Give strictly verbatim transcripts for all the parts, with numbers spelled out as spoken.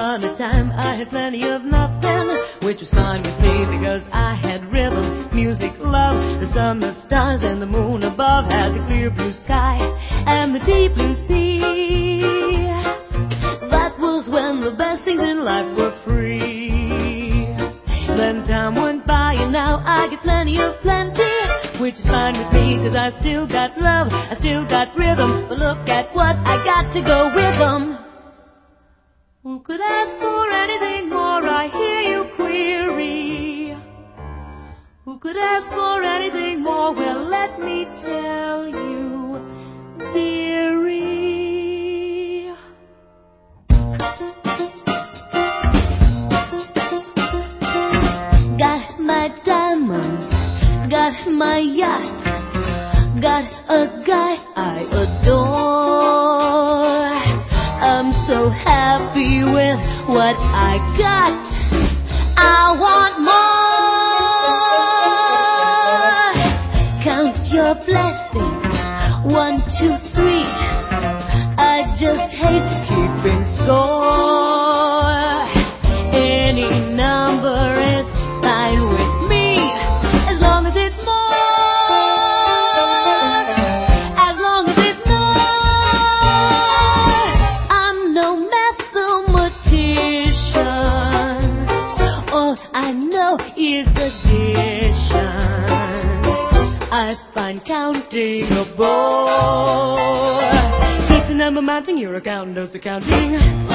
upon a time I had plenty of nothing, which was fine with me because I had rhythm, music, love, the sun, the stars, and the moon above. Had the clear blue sky and the deep blue sea. That was when the best things in life were free. Then time went by and now I get plenty of plenty, which is fine with me cause I still got love, I still got rhythm. But look at what I got to go with them. Who could ask for anything more, I hear you query? Who could ask for anything more? Well, let me tell you, dearie. Got my diamonds, got my yacht, got a guy I adore. I'm so happy with what I got. I want more. Count your blessings, one, two, three. I just hate keeping score. Any number is fine with me, as long as it's more, as long as it's more. I'm no mathematician, all I know is addition. I find counting a bore. Keep the number mounting, your accountant does the counting.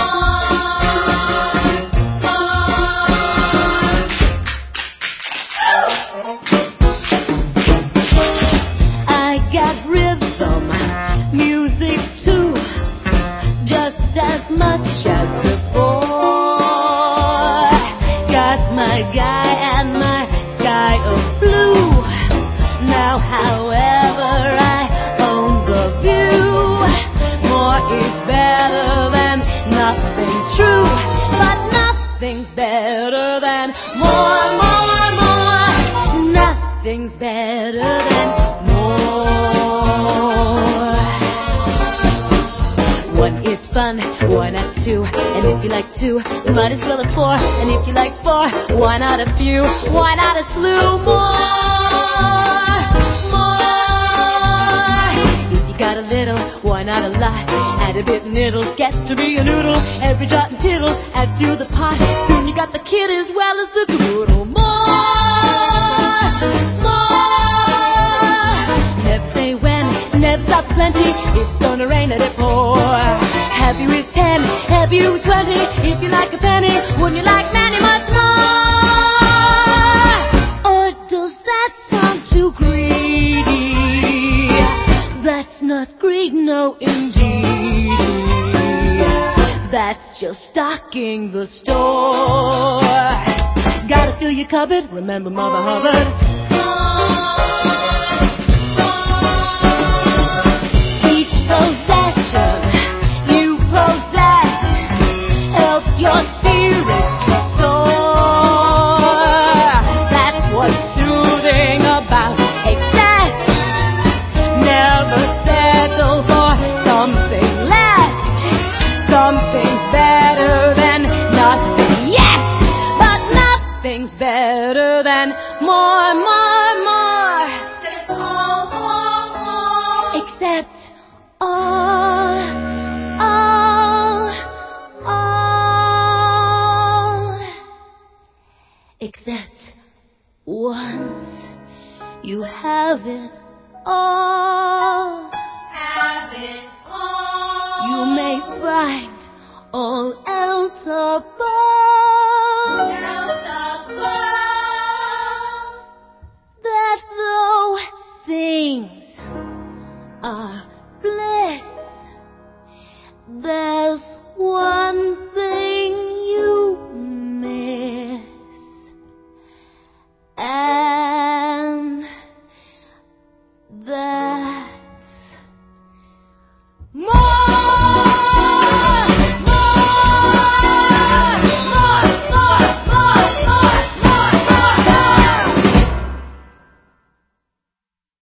I got rhythm, music too, just as much as before. Got my guy and my sky of blue. Now however I own the view, more is better than nothing true. But nothing's better than more, more, more. Nothing's better than more. One is fun, one at two, and if you like two, you might as well have four. And if you like four, why not a few? Why not a slew more? More. If you got a little, why not a lot? Add a bit and it'll get to be a noodle. Every jot and tittle add to the pot. Soon you got the kid as well as the caboodle. More, more. Never say when, never stop plenty. It's gonna rain, let it pour. Have you with ten, have you with twenty? If you like a penny, wouldn't you like many much more? Or does that sound too greedy? That's not greed, no indeed. That's just stocking the store. Gotta fill your cupboard, remember Mother Hubbard. Each possession you possess helps your spirit to soar. That's what's soothing about excess. Never settle for something less. Something's better than nothing, yes, but nothing's better than more, more, more. Except all, all, all. Except once you have it all, have it all, you may find all else above, else above. That though things are bliss, there's one thing you miss, and that